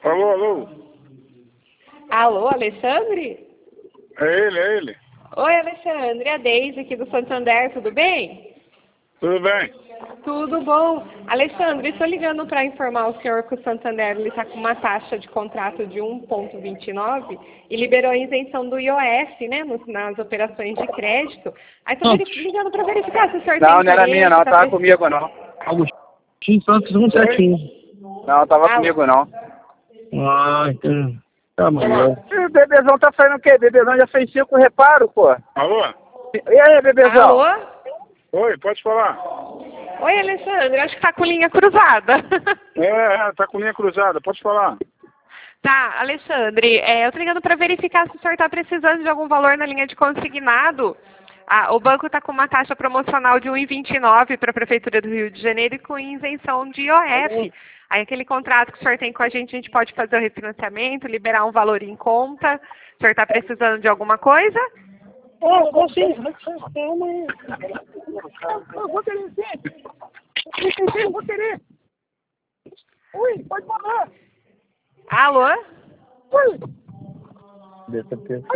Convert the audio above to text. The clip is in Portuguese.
Alô, alô. Alô, Alexandre? É ele. Oi, Alexandre, é a Deise aqui do Santander, tudo bem? Tudo bem? Tudo bom. Alexandre, estou ligando para informar o senhor que o Santander está com uma taxa de contrato de 1,29 e liberou a isenção do IOF, né, nas operações de crédito. Aí estou ligando para verificar se o senhor tem Não, não era minha não, tá tava comigo não. Agostinho Santos 171. Não, tava comigo não. Ah, então. Tá bom. E o bebezão tá fazendo o quê? Bebezão já fez 5 reparos, pô. Alô? E aí, bebezão? Alô? Oi, pode falar. Oi, Alexandre, acho que está com linha cruzada. Tá com linha cruzada, pode falar. Tá, Alexandre, eu tô ligando para verificar se o senhor está precisando de algum valor na linha de consignado. O banco está com uma taxa promocional de 1,29 para a Prefeitura do Rio de Janeiro e com isenção de IOF. Aí aquele contrato que o senhor tem com a gente pode fazer o refinanciamento, liberar um valor em conta. O senhor está precisando de alguma coisa? Vou sim. Vou querer sim. Vou querer. Ui, pode falar. Alô? Ui.